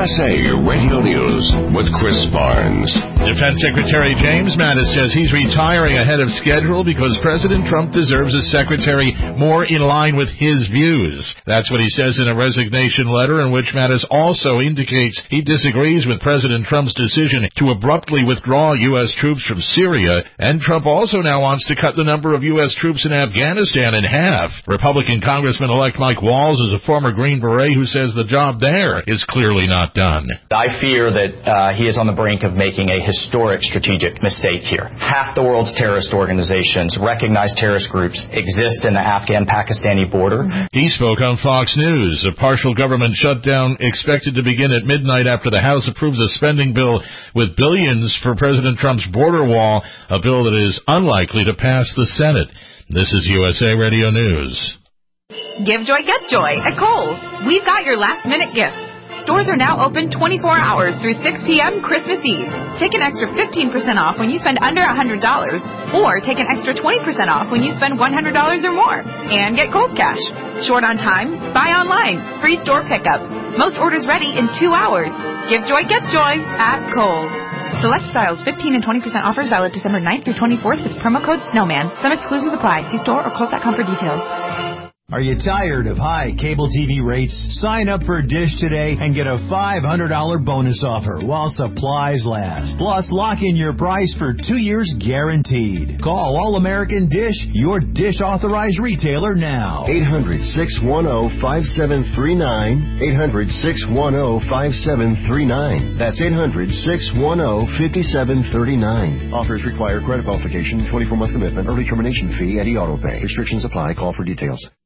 USA Radio News with Chris Barnes. Defense Secretary James Mattis says he's retiring ahead of schedule because President Trump deserves a secretary more in line with his views. That's what he says in a resignation letter in which Mattis also indicates he disagrees with President Trump's decision to abruptly withdraw U.S. troops from Syria, and Trump also now wants to cut the number of U.S. troops in Afghanistan in half. Republican Congressman-elect Mike Walz is a former Green Beret who says the job there is clearly not done. I fear that he is on the brink of making a historic strategic mistake here. Half the world's terrorist organizations, recognized terrorist groups, exist in the Afghan-Pakistani border. He spoke on Fox News. A partial government shutdown expected to begin at midnight after the House approves a spending bill with billions for President Trump's border wall, a bill that is unlikely to pass the Senate. This is USA Radio News. Give joy, get joy at Kohl's. We've got your last-minute gifts. Stores are now open 24 hours through 6 p.m. Christmas Eve. Take an extra 15% off when you spend under $100, or take an extra 20% off when you spend $100 or more. And get Kohl's Cash. Short on time? Buy online. Free store pickup. Most orders ready in 2 hours. Give joy, get joy at Kohl's. Select styles, 15 and 20% offers valid December 9th through 24th with promo code SNOWMAN. Some exclusions apply. See store or Kohl's.com for details. Are you tired of high cable TV rates? Sign up for Dish today and get a $500 bonus offer while supplies last. Plus, lock in your price for 2 years guaranteed. Call All-American Dish, your Dish authorized retailer now. 800-610-5739. 800-610-5739. That's 800-610-5739. Offers require credit qualification, 24-month commitment, early termination fee, and e-auto pay. Restrictions apply. Call for details.